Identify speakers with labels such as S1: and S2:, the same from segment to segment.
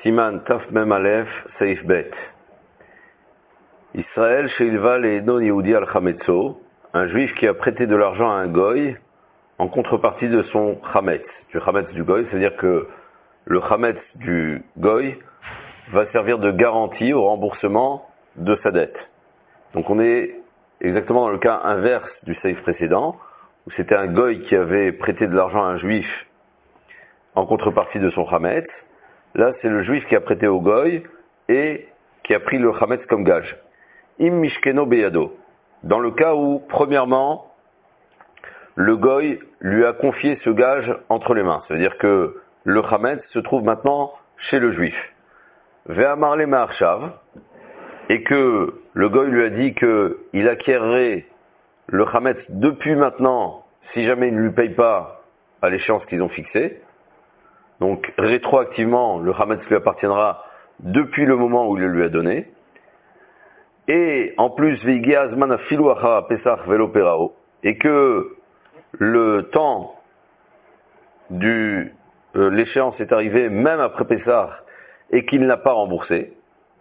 S1: Siman Taf Mem Aleph Seif Bet. Israël Sheilva Le'enon Yehudi al Chametzo, un juif qui a prêté de l'argent à un goy en contrepartie de son chametz, du chametz du goy, c'est-à-dire que le chametz du goy va servir de garantie au remboursement de sa dette. Donc on est exactement dans le cas inverse du seif précédent, où c'était un goy qui avait prêté de l'argent à un juif en contrepartie de son chametz. Là, c'est le juif qui a prêté au goy et qui a pris le chametz comme gage. Im mishkeno beyado. Dans le cas où, premièrement, le goy lui a confié ce gage entre les mains. C'est-à-dire que le chametz se trouve maintenant chez le juif. Ve'amar le ma'arshav, et que le goy lui a dit qu'il acquerrait le chametz depuis maintenant, si jamais il ne lui paye pas à l'échéance qu'ils ont fixée. Donc, rétroactivement, le chametz lui appartiendra depuis le moment où il le lui a donné. Et en plus, et que le temps l'échéance est arrivée même après Pessah et qu'il n'a pas remboursé.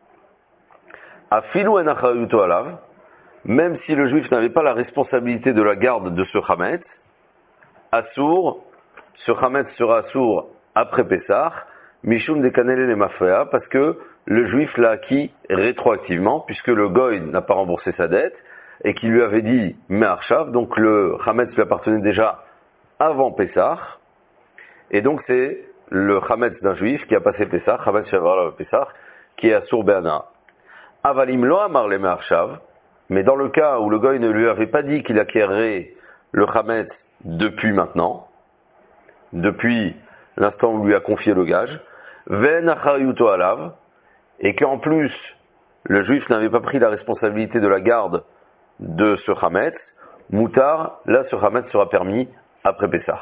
S1: Même si le juif n'avait pas la responsabilité de la garde de ce chametz, Assour, ce chametz sera Assour après Pessah, Mishum dekanele le mafrea, parce que le juif l'a acquis rétroactivement, puisque le goy n'a pas remboursé sa dette, et qu'il lui avait dit Me'arshav, donc le chametz lui appartenait déjà avant Pessah, et donc c'est le chametz d'un juif qui a passé Pessah, chametz shavar Pessah, qui est Assour be'ana. Avalim lo amar le Me'arshav, mais dans le cas où le goy ne lui avait pas dit qu'il acquerrait le chametz depuis maintenant, depuis l'instant où lui a confié le gage, ven achariyuto alav, et qu'en plus le juif n'avait pas pris la responsabilité de la garde de ce chametz, moutar, là ce chametz sera permis après Pessah.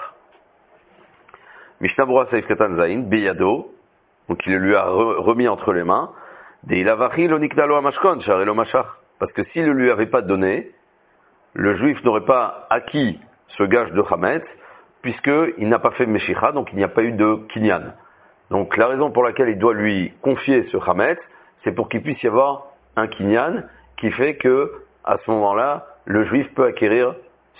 S1: Mishnah Berurah Seif Katan Zayin, beyado, donc il lui a remis entre les mains, deilavachi lo niknalo amashkon, sharelo mashach, parce que s'il ne lui avait pas donné, le juif n'aurait pas acquis ce gage de chametz, puisqu'il n'a pas fait meshicha, donc il n'y a pas eu de kinyan. Donc la raison pour laquelle il doit lui confier ce chametz, c'est pour qu'il puisse y avoir un kinyan qui fait que, à ce moment-là, le juif peut acquérir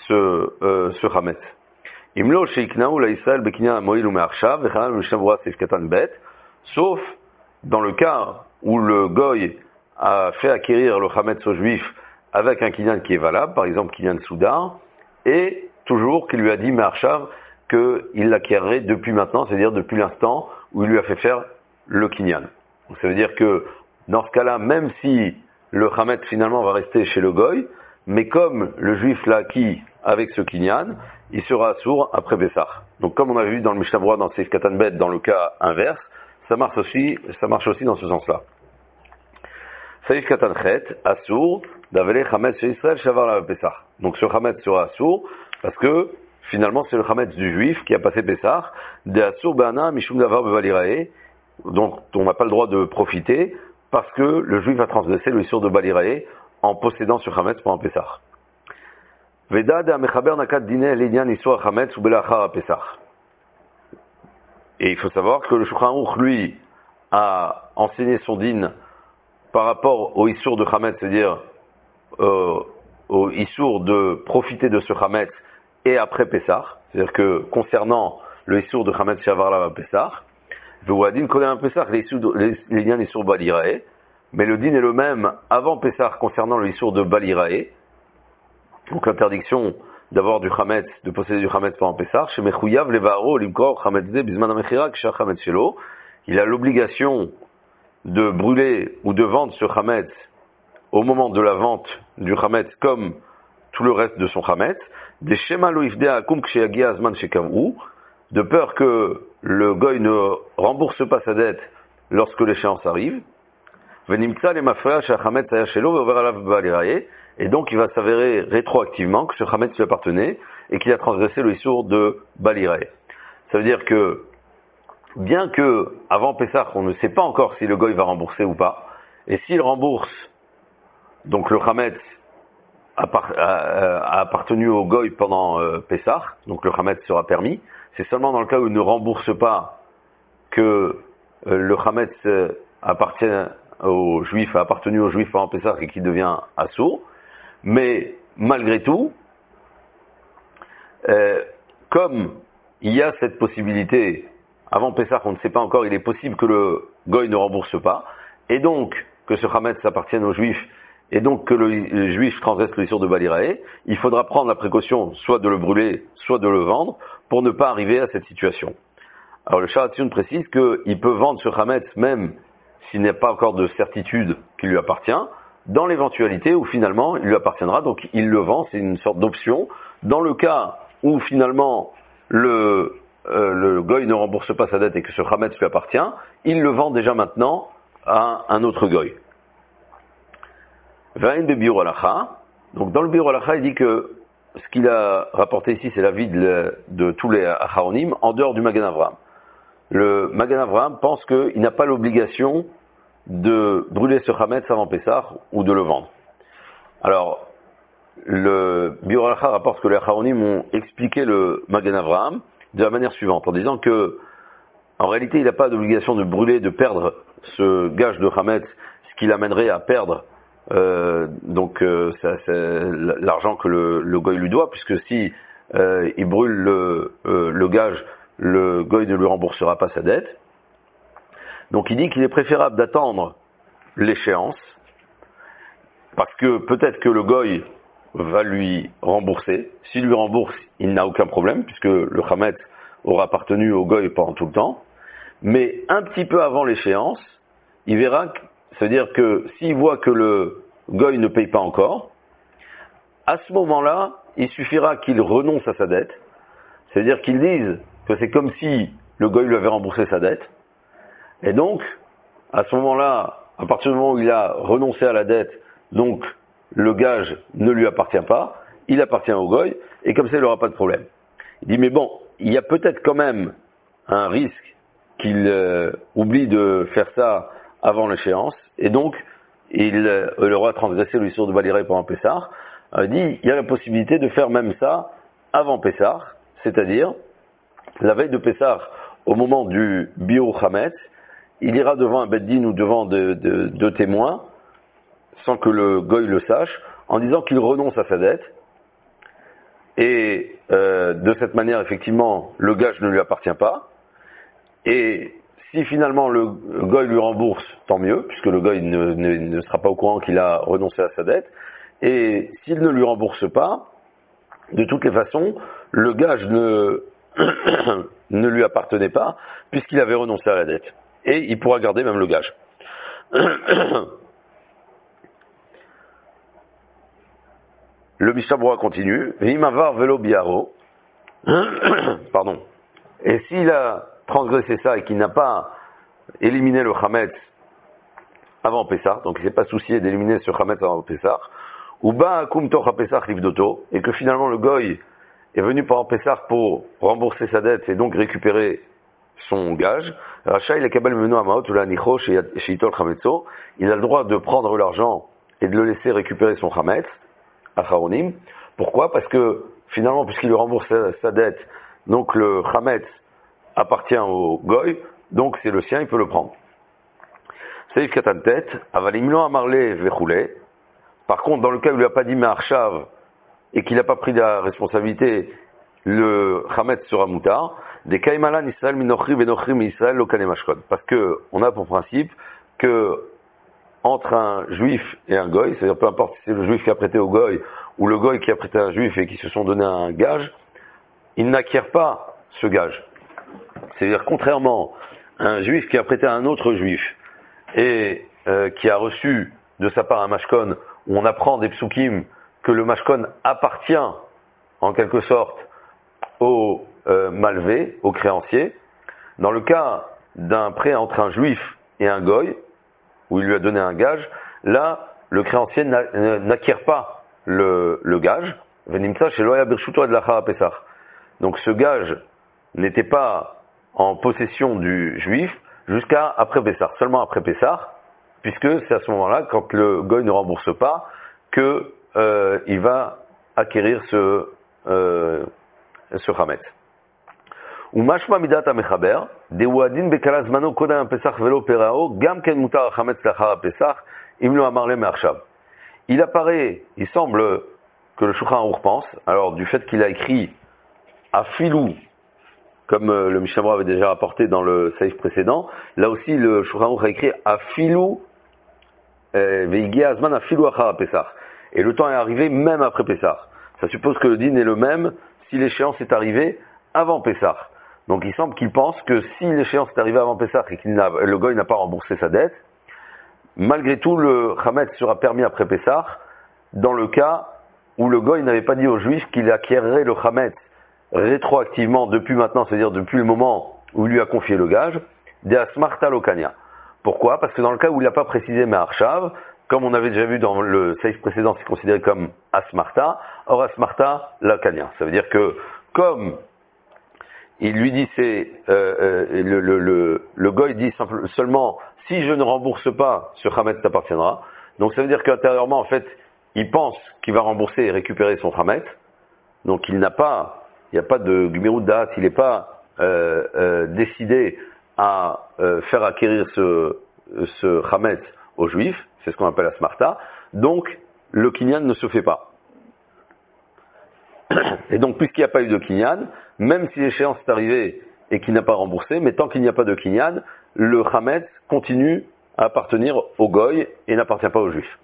S1: ce chametz. Imlo sheiknaou la Israël bekinyan amoil ou me'arshav vechanal mishnah berurah seif katan bet, sauf dans le cas où le goy a fait acquérir le chametz au juif avec un kinyan qui est valable, par exemple kinyan soudar, et toujours qu'il lui a dit me'arshav qu'il l'acquerrait depuis maintenant, c'est-à-dire depuis l'instant où il lui a fait faire le kinyan. Donc ça veut dire que dans ce cas-là, même si le chametz finalement va rester chez le goy, mais comme le juif l'a acquis avec ce kinyan, il sera assour après Pessah. Donc comme on a vu dans le Mishnah Berurah dans Seif Katan Bet, dans le cas inverse, ça marche aussi dans ce sens-là. Seif Katan Chet, assour, d'avele chametz chez Israël shavar la Pessah. Donc ce chametz sera assour parce que finalement c'est le chametz du juif qui a passé Pessah, de assour be'ana mishum davar bevalirae, donc on n'a pas le droit de profiter parce que le juif a transgressé le issur de balirae en possédant ce chametz pendant Pessah. Veda de amechaber nakat dine l'inyan issur chametz ou belachar Pessah. Et il faut savoir que le Shulchan Aruch, lui, a enseigné son din par rapport au issur de chametz, c'est-à-dire au issur de profiter de ce chametz et après Pessah, c'est-à-dire que concernant le issur de chametz shavar la Pessah, Vouadin connaît un Pessah, les liens issur balirae, mais le din est le même avant Pessah concernant le issur de balirae, donc l'interdiction d'avoir du chametz, de posséder du chametz pendant Pessah, chez Mechouyav levaro limkor chametz de bisman amechira ksha chametz shelo, il a l'obligation de brûler ou de vendre ce chametz au moment de la vente du chametz comme tout le reste de son chametz, des shema lo ifdea akum ksheyagia azman shekavru, de peur que le goy ne rembourse pas sa dette lorsque l'échéance arrive, venimtsa le mafrea shachametz aya shelo veover alav balirae, et donc il va s'avérer rétroactivement que ce chametz lui appartenait et qu'il a transgressé le issur de balirae. Ça veut dire que bien que avant Pessah, on ne sait pas encore si le goy va rembourser ou pas, et s'il rembourse, donc le chametz a appartenu au goy pendant Pessah, donc le chametz sera permis. C'est seulement dans le cas où il ne rembourse pas que le Hametz appartient aux Juifs, a appartenu aux Juifs pendant Pessah et qui devient assourd. Mais malgré tout, comme il y a cette possibilité, avant Pessah, on ne sait pas encore, il est possible que le Goy ne rembourse pas, et donc que ce Hametz appartienne aux Juifs, et donc que le Juif transgresse le Issour de Balirae, il faudra prendre la précaution soit de le brûler, soit de le vendre, pour ne pas arriver à cette situation. Alors le Sharatzion précise qu'il peut vendre ce Hametz même s'il n'y a pas encore de certitude qu'il lui appartient, dans l'éventualité où finalement il lui appartiendra, donc il le vend, c'est une sorte d'option. Dans le cas où finalement le Goy ne rembourse pas sa dette et que ce Hametz lui appartient, il le vend déjà maintenant à un autre Goy. Vaïn de Biur Halacha. Donc dans le Biur Halacha, il dit que ce qu'il a rapporté ici, c'est l'avis de tous les Acharonim, en dehors du Magen Avraham. Le Magen Avraham pense qu'il n'a pas l'obligation de brûler ce Hametz avant Pessah ou de le vendre. Alors, le Biur Halacha rapporte que les Acharonim ont expliqué le Magen Avraham de la manière suivante, en disant que, en réalité, il n'a pas d'obligation de brûler, de perdre ce gage de Hametz, ce qui l'amènerait à perdre c'est l'argent que le Goy lui doit, puisque si il brûle le gage, le Goy ne lui remboursera pas sa dette. Donc il dit qu'il est préférable d'attendre l'échéance, parce que peut-être que le Goy va lui rembourser. S'il lui rembourse, il n'a aucun problème, puisque le Hametz aura appartenu au Goy pendant tout le temps. Mais un petit peu avant l'échéance, il verra que c'est-à-dire que s'il voit que le Goy ne paye pas encore, à ce moment-là, il suffira qu'il renonce à sa dette. C'est-à-dire qu'il dise que c'est comme si le Goy lui avait remboursé sa dette. Et donc, à ce moment-là, à partir du moment où il a renoncé à la dette, donc le gage ne lui appartient pas, il appartient au Goy, et comme ça, il n'aura pas de problème. Il dit, mais bon, il y a peut-être quand même un risque qu'il oublie de faire ça avant l'échéance, et donc il aura transgressé le Issour de Balirae pendant Pessah. Il y a la possibilité de faire même ça avant Pessah, c'est-à-dire la veille de Pessah, au moment du Biur Hametz, il ira devant un Beddin ou devant deux témoins, sans que le Goy le sache, en disant qu'il renonce à sa dette, et de cette manière, effectivement, le gage ne lui appartient pas, et si finalement le Goy lui rembourse, tant mieux, puisque le Goy ne sera pas au courant qu'il a renoncé à sa dette. Et s'il ne lui rembourse pas, de toutes les façons, le gage ne lui appartenait pas, puisqu'il avait renoncé à la dette. Et il pourra garder même le gage. Le Mishnah Berurah continue. Vimavar velo biaro. Pardon. Et s'il a transgressé ça et qu'il n'a pas éliminé le Hametz avant Pessah, donc il ne s'est pas soucié d'éliminer ce Hametz avant Pessah, ou ba akum tocha Pessah livdoto, et que finalement le Goy est venu pendant Pessah pour rembourser sa dette et donc récupérer son gage, Racha il a kabel meno amaot ou la nicho chez Itol Hametzo, il a le droit de prendre l'argent et de le laisser récupérer son Hametz, Acharonim. Pourquoi? Parce que finalement, puisqu'il lui rembourse sa dette, donc le Hametz appartient au Goy, donc c'est le sien, il peut le prendre. Seif Katantet, Avalimlo Amarle Vechoulé. Par contre, dans le cas où il lui a pas dit Me'arshav et qu'il n'a pas pris la responsabilité, le Hametz sera moutard. Des Kaimalan Israël Minochri Venochri Israël Lokane Mashkon. Parce que on a pour principe que entre un juif et un goy, c'est-à-dire peu importe si c'est le juif qui a prêté au goy ou le goy qui a prêté à un juif et qui se sont donné un gage, ils n'acquièrent pas ce gage. C'est-à-dire contrairement à un juif qui a prêté à un autre juif et qui a reçu de sa part un mashkon, où on apprend des psukim que le mashkon appartient en quelque sorte au malvé, au créancier. Dans le cas d'un prêt entre un juif et un goy, où il lui a donné un gage, là, le créancier n'acquiert pas le gage. Venimtsa chez Loya Birshuto de la Pesach. Donc ce gage n'était pas en possession du juif jusqu'à après Pessah, seulement après Pessah, puisque c'est à ce moment-là, quand le goy ne rembourse pas, que il va acquérir ce Hametz. Ou mashma midat amechaber, de wadin bekala zmano kodam pesach velo perao, gam ken mutar chametz lachar pesach, im lo amarle me'arshav. Il apparaît, il semble que le Shulchan Aruch pense, alors du fait qu'il a écrit afilou, comme le Mishnah Berurah avait déjà rapporté dans le saïf précédent, là aussi le Shulchan Aruch a écrit afilou veigi azman afilou achar pesach. Et le temps est arrivé même après Pessah. Ça suppose que le din est le même si l'échéance est arrivée avant Pessah. Donc il semble qu'il pense que si l'échéance est arrivée avant Pessah et que le goy n'a pas remboursé sa dette, malgré tout le chametz sera permis après Pessah, dans le cas où le goy n'avait pas dit aux juifs qu'il acquérerait le chametz rétroactivement depuis maintenant, c'est-à-dire depuis le moment où il lui a confié le gage, de asmarta lokania. Pourquoi? Parce que dans le cas où il n'a pas précisé me'arshav, comme on avait déjà vu dans le saïf précédent, c'est considéré comme asmarta, or asmarta lokania. Ça veut dire que comme il lui dit le goy dit seulement si je ne rembourse pas, ce chametz t'appartiendra. Donc ça veut dire qu'intérieurement en fait il pense qu'il va rembourser et récupérer son chametz. Donc il n'y a pas de gmirut da'at, il n'est pas décidé à faire acquérir ce chametz aux juifs, c'est ce qu'on appelle asmarta. Donc le kinyan ne se fait pas. Et donc, puisqu'il n'y a pas eu de kinyan, même si l'échéance est arrivée et qu'il n'a pas remboursé, mais tant qu'il n'y a pas de kinyan, le chametz continue à appartenir au goy et n'appartient pas aux juifs.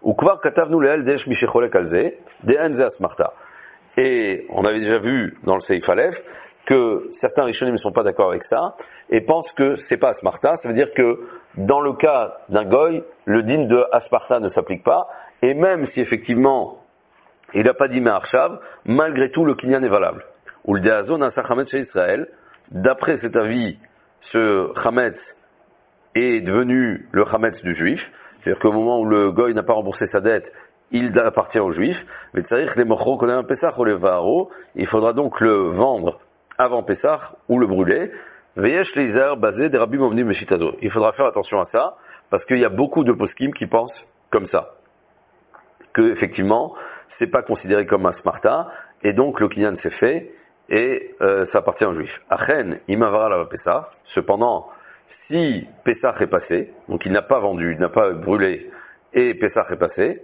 S1: Et on avait déjà vu dans le Seif Aleph que certains rishonim ne sont pas d'accord avec ça et pensent que c'est pas asmarta. Ça veut dire que dans le cas d'un goy, le din de asmarta ne s'applique pas, et même si effectivement il n'a pas dit me'arshav, malgré tout le kinyan est valable. Ou le deazon un chametz chez Israël, d'après cet avis, ce chametz est devenu le chametz du juif, c'est-à-dire qu'au moment où le goy n'a pas remboursé sa dette, il appartient aux juifs, mais c'est-à-dire que les mochro connaissent un Pessah ou les varo, il faudra donc le vendre avant Pessah ou le brûler. Veyesh leizer basé des rabbis momnim meshitazo. Il faudra faire attention à ça, parce qu'il y a beaucoup de poskim qui pensent comme ça. Que, effectivement, c'est pas considéré comme un smarta, et donc le kinyan s'est fait, et ça appartient aux juifs. Achen, imavara la Pessah. Cependant, si Pessah est passé, donc il n'a pas vendu, il n'a pas brûlé, et Pessah est passé,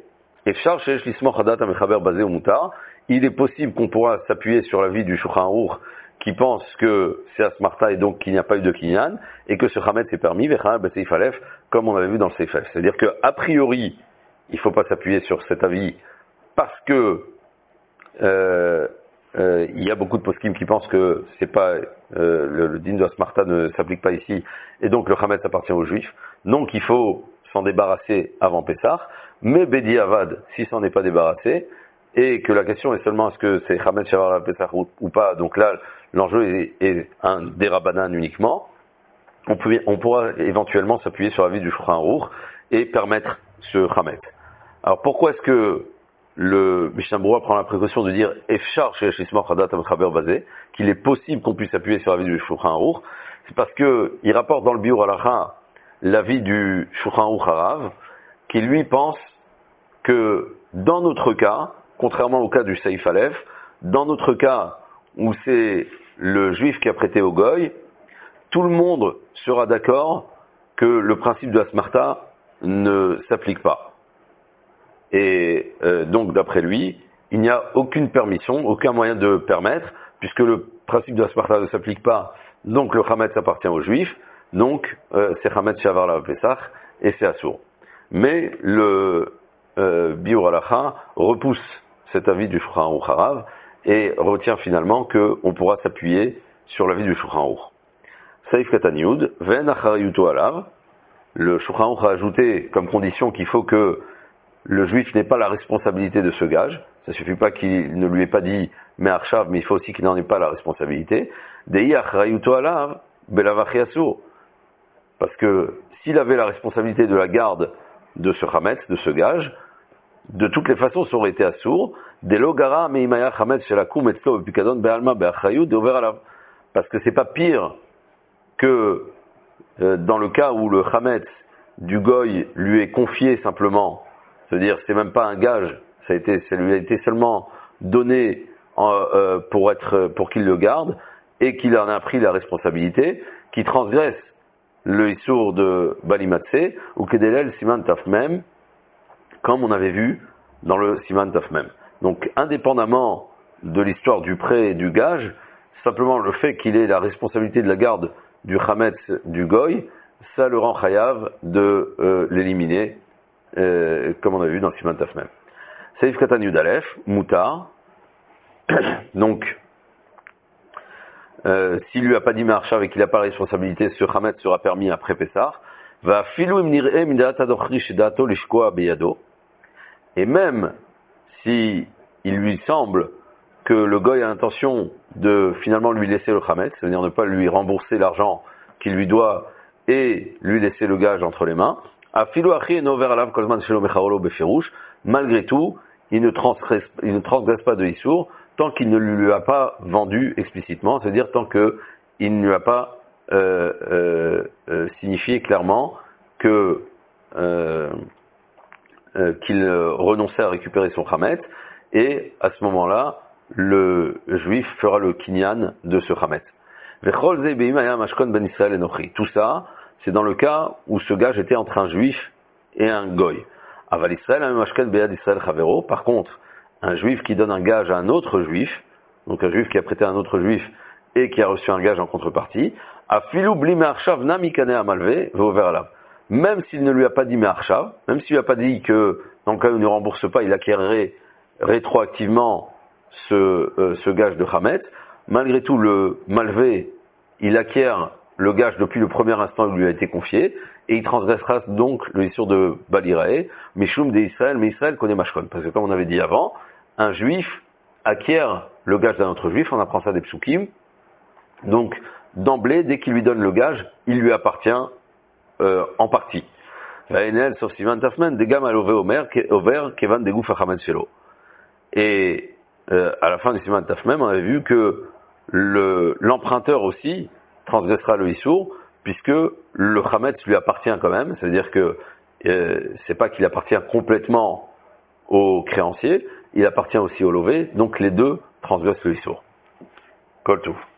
S1: il est possible qu'on pourra s'appuyer sur l'avis du Shulchan Aruch qui pense que c'est asmarta et donc qu'il n'y a pas eu de kinyan, et que ce chametz est permis, comme on avait vu dans le Seif Aleph. C'est-à-dire qu'a priori, il ne faut pas s'appuyer sur cet avis parce que il y a beaucoup de poskim qui pensent que c'est pas le din de asmarta ne s'applique pas ici, et donc le chametz appartient aux juifs. Donc il faut s'en débarrasser avant Pessah, mais Bedi Avad, si s'en est pas débarrassé, et que la question est seulement est-ce que c'est Chametz Shavar la Pessah ou pas, donc là l'enjeu est un dérabanan uniquement, on pourra éventuellement s'appuyer sur la vie du Shulchan Aruch et permettre ce Chametz. Alors pourquoi est-ce que le Mishnah Berurah prend la précaution de dire Efshar chez Shismor Hadat Amchaber Bazé, qu'il est possible qu'on puisse s'appuyer sur la vie du Shulchan Aruch? C'est parce que il rapporte dans le Biur Halacha l'avis du Shulchan Aruch Harav, qui lui pense que dans notre cas, contrairement au cas du Seif Aleph, dans notre cas où c'est le juif qui a prêté au goy, tout le monde sera d'accord que le principe de la smarta ne s'applique pas. Et donc d'après lui, il n'y a aucune permission, aucun moyen de permettre, puisque le principe de la smarta ne s'applique pas, donc le chametz appartient aux juifs, donc c'est chametz shavar la Pesach et c'est assour. Mais le Biur Halacha repousse cet avis du Shulchan Aruch Harav et retient finalement qu'on pourra s'appuyer sur l'avis du Shulchan Aruch. Saif Katan Yud, Ven Acharayuto Alav, le Shulchan Aruch a ajouté comme condition qu'il faut que le juif n'ait pas la responsabilité de ce gage. Ça ne suffit pas qu'il ne lui ait pas dit me'arshav, mais il faut aussi qu'il n'en ait pas la responsabilité. Dei Acharayuto Alav, Belavachi Asur. Parce que s'il avait la responsabilité de la garde de ce chametz, de ce gage, de toutes les façons, ça aurait été assour. Delogara meimaya chametz shelakum etzlo bepikadon be'alma be'achrayut deover alav. Parce que c'est pas pire que dans le cas où le chametz du goy lui est confié simplement, c'est-à-dire c'est même pas un gage, ça lui a été seulement donné pour qu'il le garde, et qu'il en a pris la responsabilité, qui transgresse le Issour de Balimatse, ou Kedelel Siman Tafmem, comme on avait vu dans le Siman Tafmem. Donc, indépendamment de l'histoire du prêt et du gage, simplement le fait qu'il ait la responsabilité de la garde du Chametz du Goy, ça le rend chayav de l'éliminer, comme on a vu dans le Siman Tafmem. Seif Katan Yudalef, Moutar. Donc, s'il lui a pas dit Marchav et qu'il n'a pas la responsabilité, ce Chametz sera permis après Pessah. Va filou imnir'e midat adochri shedato lishkoa beyado. Et même si il lui semble que le goy a l'intention de finalement lui laisser le Chametz, c'est-à-dire ne pas lui rembourser l'argent qu'il lui doit et lui laisser le gage entre les mains, malgré tout, il ne transgresse pas de Issour tant qu'il ne lui a pas vendu explicitement, c'est-à-dire tant qu'il ne lui a pas signifié clairement que qu'il renonçait à récupérer son Chametz, et à ce moment-là, le juif fera le kinyan de ce Chametz. Tout ça, c'est dans le cas où ce gage était entre un juif et un goy. Par contre, un juif qui donne un gage à un autre juif, donc un juif qui a prêté à un autre juif et qui a reçu un gage en contrepartie, même s'il ne lui a pas dit me'arshav, même s'il lui a pas dit que dans le cas où il ne rembourse pas, il acquerrait rétroactivement ce gage de Chametz, malgré tout le malvé, il acquiert le gage depuis le premier instant où il lui a été confié, et il transgressera donc le Issour de Balirae, Mishum de Israël, mais Israël connaît Mashkon. Parce que comme on avait dit avant, un juif acquiert le gage d'un autre juif, on apprend ça des psukim, donc d'emblée, dès qu'il lui donne le gage, il lui appartient en partie. Sauf Siman Tafmen, des gammes à l'over kevan des gouf achametz shelo. Et à la fin du Siman Tafmen, on avait vu que l'emprunteur aussi transgressera le Issour, puisque le Chametz lui appartient quand même, c'est-à-dire que c'est pas qu'il appartient complètement au créancier, il appartient aussi au lové, donc les deux transgressent le Issour. Kol Tov.